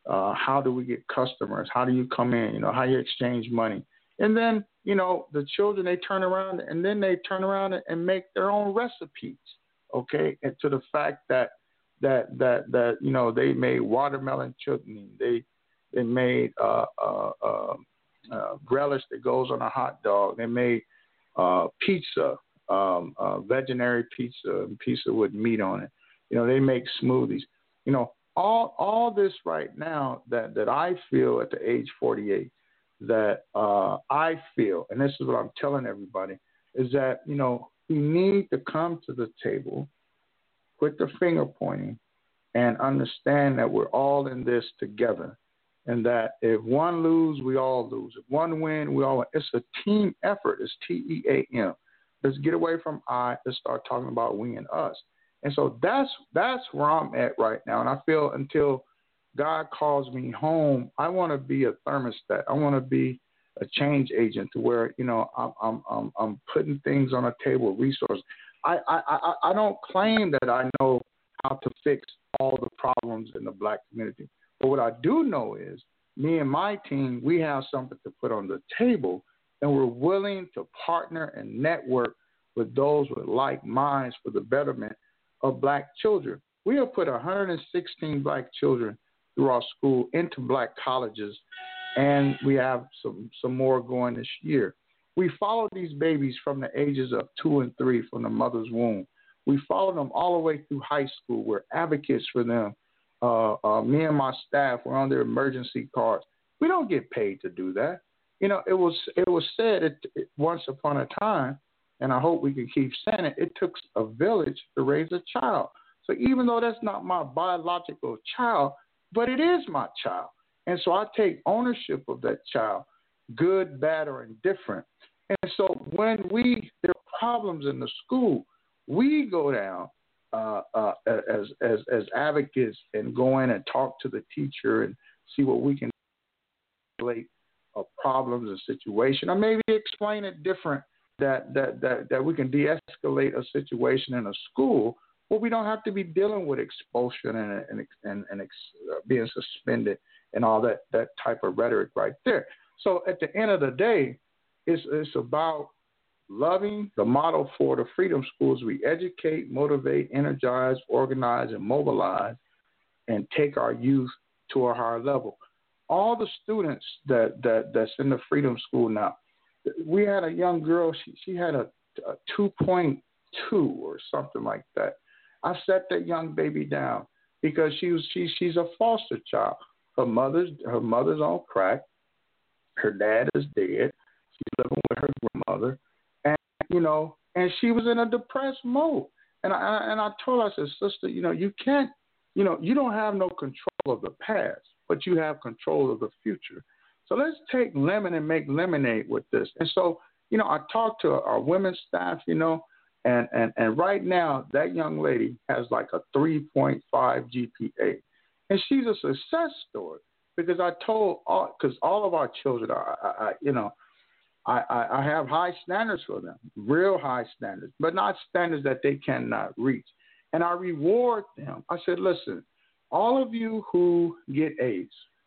Uh, how do we get customers? How do you come in? You know, how you exchange money? And then, you know, the children, they turn around and then they turn around and make their own recipes, okay? And to the fact that, that, that, that you know, they made watermelon chutney. They, they made uh, uh, uh, uh, relish that goes on a hot dog. They made uh, pizza, um, uh, vegetarian pizza, pizza with meat on it. You know, they make smoothies. You know, all all this right now that, that I feel at the age forty-eight, that uh, I feel, and this is what I'm telling everybody, is that, you know, we need to come to the table, quit the finger pointing, and understand that we're all in this together. And that if one lose, we all lose. If one win, we all win. It's a team effort. It's T E A M. Let's get away from I. Let's start talking about we and us. And so that's that's where I'm at right now. And I feel until God calls me home, I want to be a thermostat. I want to be a change agent to where, you know, I'm I'm I'm, I'm putting things on a table, resources. I, I, I, I don't claim that I know how to fix all the problems in the black community. But what I do know is me and my team, we have something to put on the table, and we're willing to partner and network with those with like minds for the betterment of black children. We have put one hundred sixteen black children through our school into black colleges, and we have some, some more going this year. We follow these babies from the ages of two and three from the mother's womb. We follow them all the way through high school. We're advocates for them. Uh, uh, me and my staff were on their emergency cards. We don't get paid to do that. You know, it was it was said it, it, once upon a time, and I hope we can keep saying it, it took a village to raise a child. So even though that's not my biological child, but it is my child. And so I take ownership of that child, good, bad, or indifferent. And so when we, there are problems in the school, we go down uh, uh, as, as, as advocates and go in and talk to the teacher and see what we can relate uh, problems and situation, or maybe explain it different, that, that, that, that we can de-escalate a situation in a school where we don't have to be dealing with expulsion and, and, and, and uh, being suspended and all that, that type of rhetoric right there. So at the end of the day, it's, it's about loving the model for the Freedom Schools. We educate, motivate, energize, organize, and mobilize, and take our youth to a higher level. All the students that, that that's in the Freedom School now, we had a young girl, she, she had a, a two point two or something like that. I sat that young baby down because she was she she's a foster child. Her mother's her mother's on crack. Her dad is dead. She's living with her grandmother, and you know, and she was in a depressed mode. And I and I told her, I said, sister, you know, you can't, you know, you don't have no control of the past, but you have control of the future. So let's take lemon and make lemonade with this. And so, you know, I talked to our women's staff, you know, and, and, and right now that young lady has like a three point five G P A. And she's a success story because I told all, because all of our children are, I, I, you know, I, I, I have high standards for them, real high standards, but not standards that they cannot reach. And I reward them. I said, listen, all of you who get A's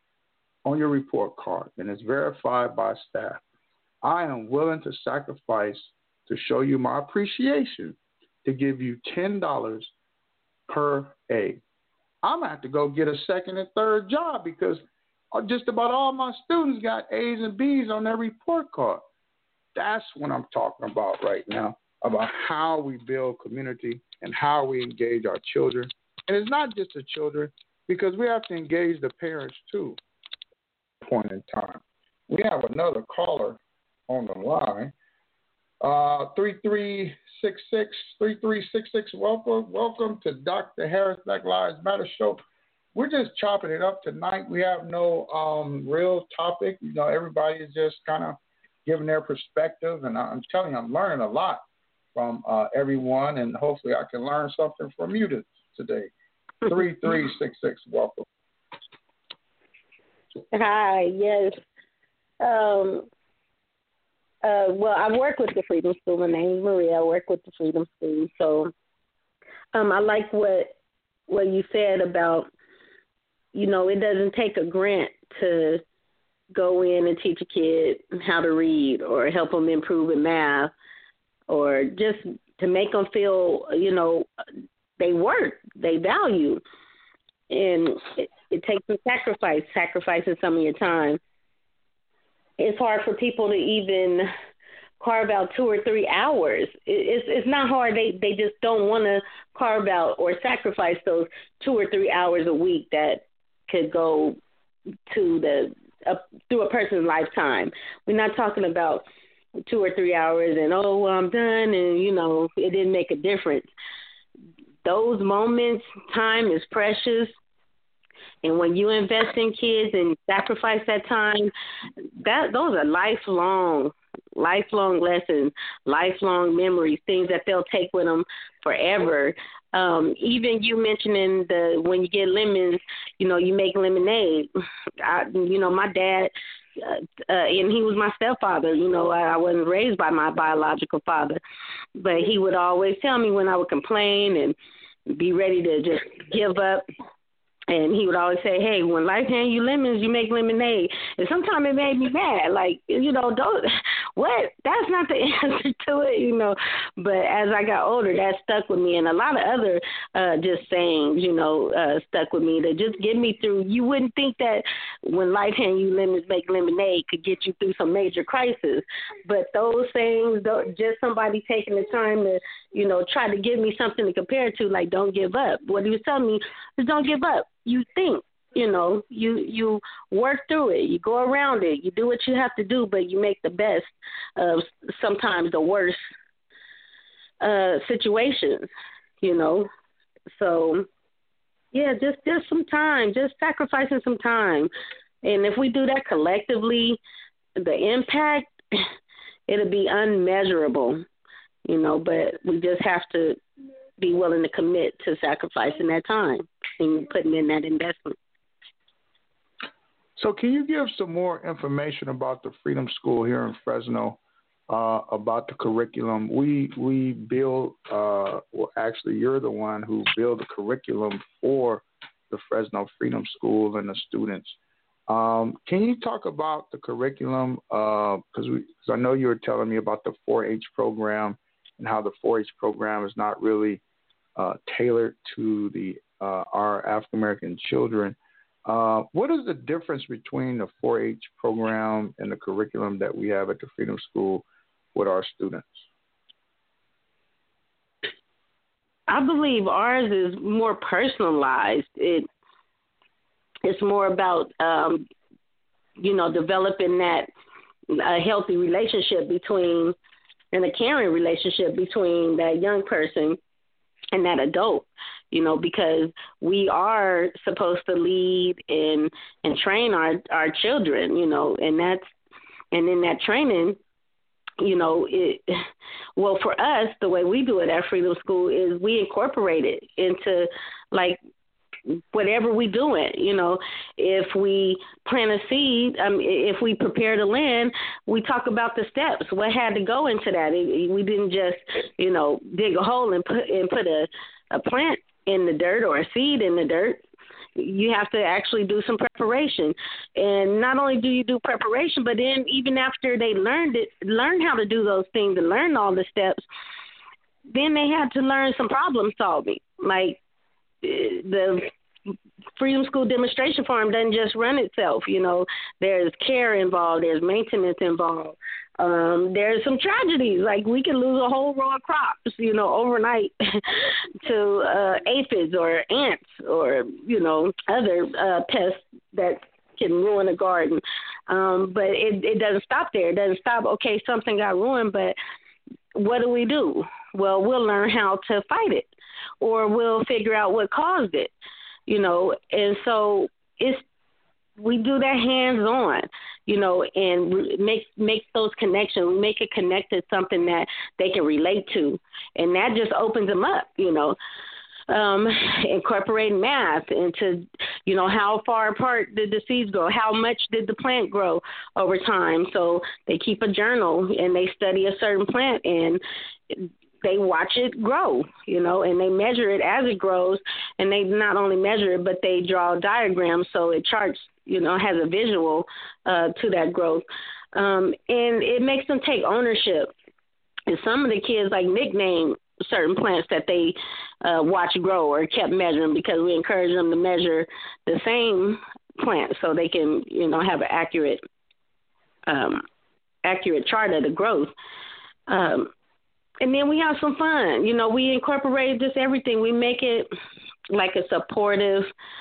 on your report card and it's verified by staff, I am willing to sacrifice to show you my appreciation to give you ten dollars per A. I'm going to have to go get a second and third job because just about all my students got A's and B's on their report card. That's what I'm talking about right now, about how we build community and how we engage our children. And it's not just the children, because we have to engage the parents too. Point in time. We have another caller on the line. Uh, three three six six, three three six six, welcome. Welcome to Doctor Harris Black Lives Matter Show. We're just chopping it up tonight. We have no um, real topic. You know, everybody is just kind of giving their perspective. And I'm telling you, I'm learning a lot from uh, everyone. And hopefully I can learn something from you to, today. three three six six, welcome. Hi, yes. Um, uh, well, I work with the Freedom School. My name is Maria. I work with the Freedom School. So um, I like what what you said about, you know, it doesn't take a grant to go in and teach a kid how to read or help them improve in math or just to make them feel, you know, they work, they value. And it, it takes some sacrifice, sacrificing some of your time. It's hard for people to even carve out two or three hours. It, it's it's not hard. They they just don't want to carve out or sacrifice those two or three hours a week that could go to the uh, through a person's lifetime. We're not talking about two or three hours and, oh, well, I'm done and, you know, it didn't make a difference. Those moments, time is precious. And when you invest in kids and sacrifice that time, that those are lifelong, lifelong lessons, lifelong memories, things that they'll take with them forever. Um, even you mentioning the when you get lemons, you know, you make lemonade. I, you know, my dad, uh, uh, and he was my stepfather. You know, I, I wasn't raised by my biological father, but he would always tell me when I would complain and be ready to just give up. And he would always say, hey, when life hands you lemons, you make lemonade. And sometimes it made me mad. Like, you know, don't, what? That's not the answer to it, you know. But as I got older, that stuck with me. And a lot of other uh, just sayings, you know, uh, stuck with me to just get me through. You wouldn't think that when life hands you lemons, make lemonade could get you through some major crisis. But those things, just somebody taking the time to, you know, try to give me something to compare to, like, don't give up. What he was telling me is don't give up. You think, you know, you you work through it. You go around it. You do what you have to do, but you make the best of sometimes the worst uh, situations, you know. So, yeah, just, just some time, just sacrificing some time. And if we do that collectively, the impact, it'll be unmeasurable, you know, but we just have to be willing to commit to sacrificing that time and putting in that investment. So can you give some more information about the Freedom School here in Fresno, uh, about the curriculum? We we build, uh, well, actually, you're the one who built the curriculum for the Fresno Freedom School and the students. Um, can you talk about the curriculum? Because uh, I know you were telling me about the four H program and how the four H program is not really uh, tailored to the uh, our African American children. Uh, what is the difference between the four H program and the curriculum that we have at the Freedom School with our students? I believe ours is more personalized. It it's more about um, you know, developing that a healthy relationship between and a caring relationship between that young person and that adult, you know, because we are supposed to lead and and train our, our children, you know, and that's and in that training, you know, it well for us, the way we do it at Freedom School is we incorporate it into like whatever we doing, you know. If we plant a seed, um, if we prepare the land, we talk about the steps. What had to go into that? It, we didn't just, you know, dig a hole and put and put a, a plant in the dirt or a seed in the dirt. You have to actually do some preparation. And not only do you do preparation, but then even after they learned it, learn how to do those things and learn all the steps, then they had to learn some problem solving. Like the Freedom School demonstration farm doesn't just run itself. You know, there's care involved, there's maintenance involved. Um, there's some tragedies, like we can lose a whole row of crops, you know, overnight to uh, aphids or ants or, you know, other uh, pests that can ruin a garden. Um, but it, it doesn't stop there. It doesn't stop, okay, something got ruined, but what do we do? Well, we'll learn how to fight it, or we'll figure out what caused it, you know. And so it's we do that hands-on, you know, and make make those connections. We make it connect to something that they can relate to, and that just opens them up, you know. Um, incorporating math into, you know, how far apart did the seeds grow? How much did the plant grow over time? So they keep a journal and they study a certain plant, and they watch it grow, you know, and they measure it as it grows. And they not only measure it, but they draw diagrams so it charts, you know, has a visual uh, to that growth. Um, and it makes them take ownership. And some of the kids like nickname certain plants that they uh, watch grow or kept measuring, because we encourage them to measure the same plant so they can, you know, have an accurate, um, accurate chart of the growth. Um, and then we have some fun. You know, we incorporate just everything. We make it like a supportive,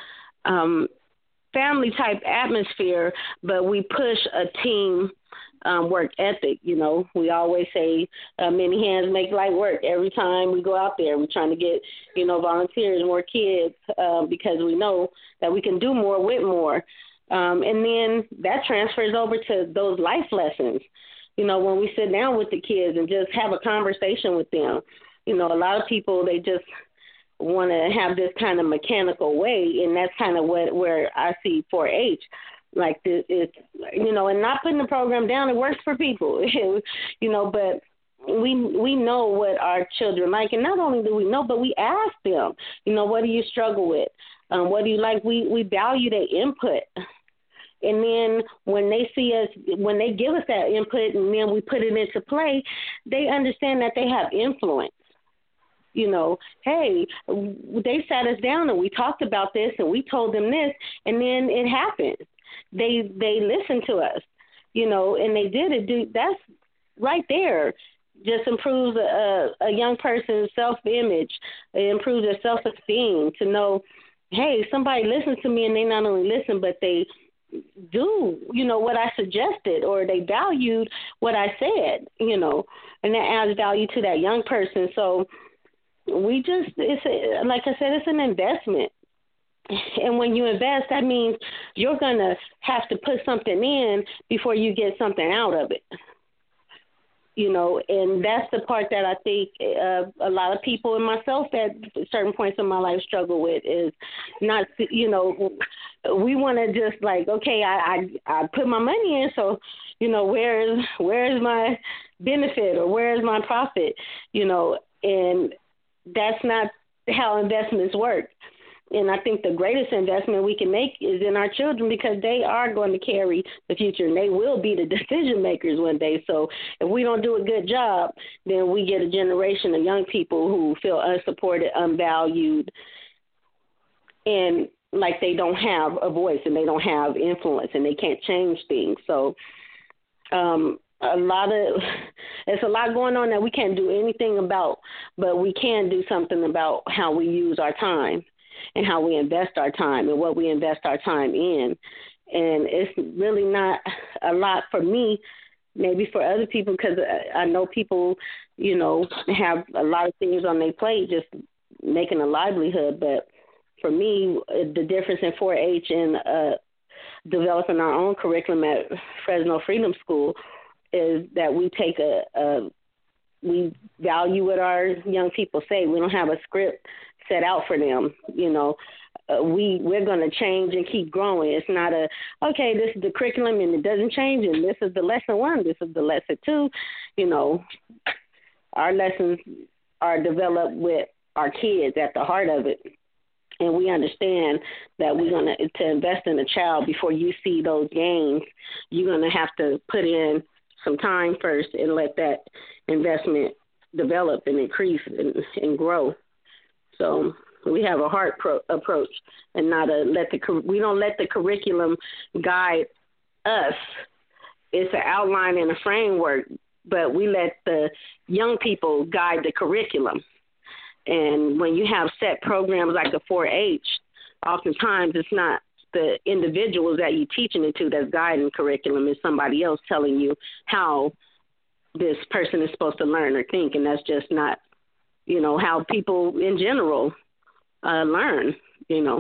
um, family type atmosphere, but we push a team um, work ethic. You know, we always say uh, many hands make light work. Every time we go out there, we're trying to get, you know, volunteers, more kids, uh, because we know that we can do more with more. Um, and then that transfers over to those life lessons. You know, when we sit down with the kids and just have a conversation with them, you know, a lot of people, they just want to have this kind of mechanical way, and that's kind of what where I see four H. Like this, it's, you know, and not putting the program down, it works for people, you know, but we we know what our children like, and not only do we know, but we ask them, you know, what do you struggle with? Um, what do you like? We, we value their input. And then when they see us, when they give us that input and then we put it into play, they understand that they have influence. You know, hey, they sat us down and we talked about this and we told them this, and then it happened. They they listened to us, you know, and they did it. Do that's right there. Just improves a, a young person's self-image. It improves their self-esteem to know, hey, somebody listens to me, and they not only listen, but they do, you know, what I suggested, or they valued what I said, you know, and that adds value to that young person. So we just, it's a, like I said, it's an investment. And when you invest, that means you're going to have to put something in before you get something out of it. You know, and that's the part that I think uh, a lot of people, and myself at certain points in my life, struggle with is not, you know, we want to just like, okay, I, I I put my money in, so, you know, where's where's my benefit or where's my profit, you know, and that's not how investments work. And I think the greatest investment we can make is in our children, because they are going to carry the future and they will be the decision makers one day. So if we don't do a good job, then we get a generation of young people who feel unsupported, unvalued, and like they don't have a voice and they don't have influence and they can't change things. So um, a lot of, it's a lot going on that we can't do anything about, but we can do something about how we use our time and how we invest our time and what we invest our time in. And it's really not a lot for me, maybe for other people, because I know people, you know, have a lot of things on their plate, just making a livelihood. But for me, the difference in four H and uh, developing our own curriculum at Fresno Freedom School is that we take a, a we value what our young people say. We don't have a script set out for them, you know. Uh, we, we're going to change and keep growing. It's not a, okay, this is the curriculum and it doesn't change, and this is the lesson one, this is the lesson two. You know, our lessons are developed with our kids at the heart of it. And we understand that we're going to, to invest in a child before you see those gains, you're going to have to put in some time first and let that investment develop and increase and, and grow. So we have a heart pro- approach and not a let the, we don't let the curriculum guide us. It's an outline and a framework, but we let the young people guide the curriculum. And when you have set programs like a four H, oftentimes it's not the individuals that you're teaching it to that's guiding curriculum. It's somebody else telling you how this person is supposed to learn or think, and that's just not, you know, how people in general uh, learn, you know.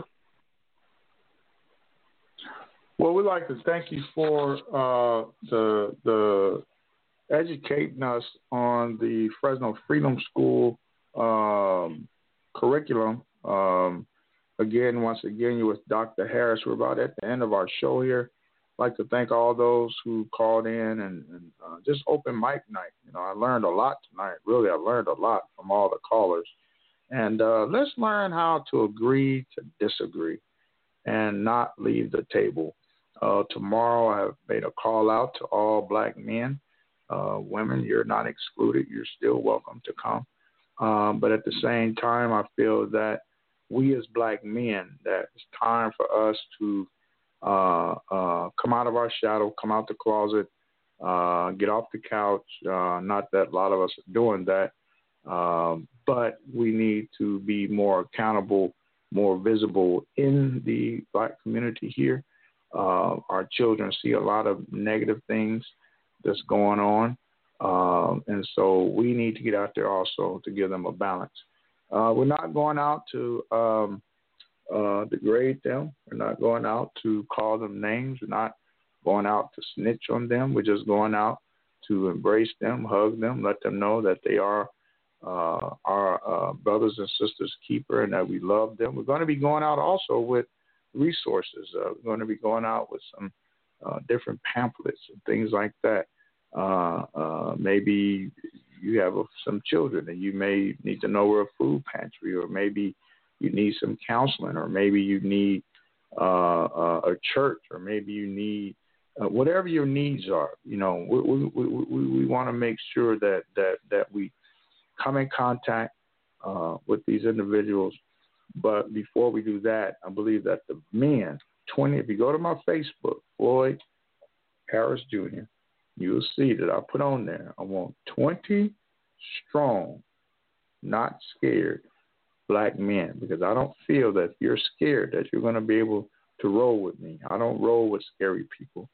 Well, we'd like to thank you for uh, the the educating us on the Fresno Freedom School um, curriculum. Um, again, once again, you're with Doctor Harris. We're about at the end of our show here. like to thank all those who called in and, and uh, just open mic night. You know, I learned a lot tonight. Really, I learned a lot from all the callers. And uh, let's learn how to agree to disagree and not leave the table. Uh, tomorrow, I have made a call out to all black men. Uh, women, you're not excluded. You're still welcome to come. Um, but at the same time, I feel that we as black men, that it's time for us to uh, uh, come out of our shadow, come out the closet, uh, get off the couch. Uh, not that a lot of us are doing that, um, but we need to be more accountable, more visible in the black community here. Uh, our children see a lot of negative things that's going on. Um, and so we need to get out there also to give them a balance. Uh, we're not going out to um, uh, degrade them. We're not going out to call them names. We're not going out to snitch on them. We're just going out to embrace them, hug them, let them know that they are uh, our uh, brothers and sisters keeper and that we love them. We're going to be going out also with resources. Uh, we're going to be going out with some uh, different pamphlets and things like that. Uh, uh, maybe you have a, some children and you may need to know where a food pantry, or maybe you need some counseling, or maybe you need uh, uh, a church, or maybe you need uh, whatever your needs are. You know, we we, we, we, we want to make sure that, that, that we come in contact uh, with these individuals. But before we do that, I believe that the men, twenty, if you go to my Facebook, Floyd Harris Junior, you'll see that I put on there, I want twenty strong, not scared black men, because I don't feel that if you're scared that you're going to be able to roll with me. I don't roll with scary people.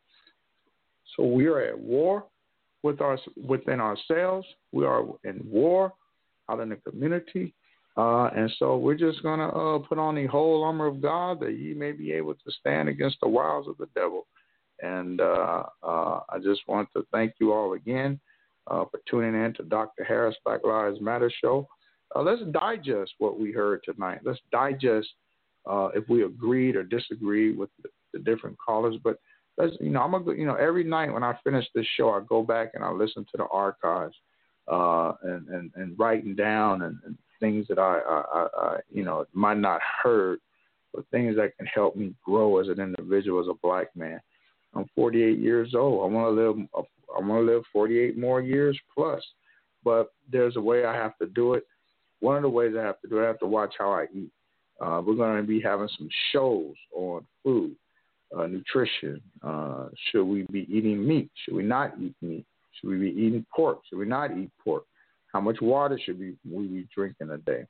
So we are at war with our, within ourselves. We are in war out in the community. Uh, and so we're just going to uh, put on the whole armor of God that ye may be able to stand against the wiles of the devil. And uh, uh, I just want to thank you all again uh, for tuning in to Doctor Harris Black Lives Matter show. Uh, let's digest what we heard tonight. Let's digest uh, if we agreed or disagreed with the, the different callers. But let's, you know, I'm gonna, you know, every night when I finish this show, I go back and I listen to the archives uh, and, and and writing down and, and things that I, I, I, I, you know, might not heard, but things that can help me grow as an individual, as a black man. I'm forty-eight years old. I want to live. I want to live forty-eight more years plus. But there's a way I have to do it. One of the ways I have to do it, I have to watch how I eat. Uh, we're going to be having some shows on food, uh, nutrition. Uh, should we be eating meat? Should we not eat meat? Should we be eating pork? Should we not eat pork? How much water should we, we be drinking a day?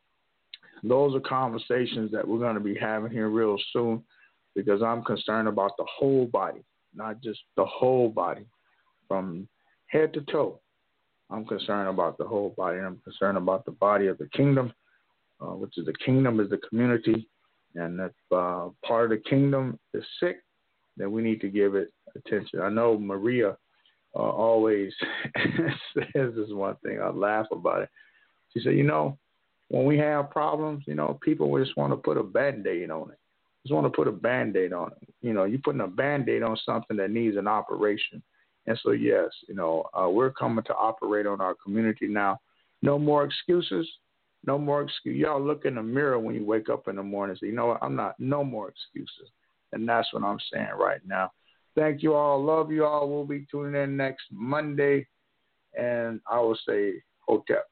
Those are conversations that we're going to be having here real soon, because I'm concerned about the whole body, not just the whole body, from head to toe. I'm concerned about the whole body, and I'm concerned about the body of the kingdom, uh, which is the kingdom is the community. And if uh, part of the kingdom is sick, then we need to give it attention. I know Maria uh, always says this one thing. I laugh about it. She said, you know, when we have problems, you know, people just want to put a Band-Aid on it. Just want to put a Band-Aid on it. You know, you're putting a Band-Aid on something that needs an operation. And so, yes, you know, uh, we're coming to operate on our community now. No more excuses. No more excuses. Y'all look in the mirror when you wake up in the morning and say, you know what, I'm not, no more excuses. And that's what I'm saying right now. Thank you all. Love you all. We'll be tuning in next Monday. And I will say, Hotep.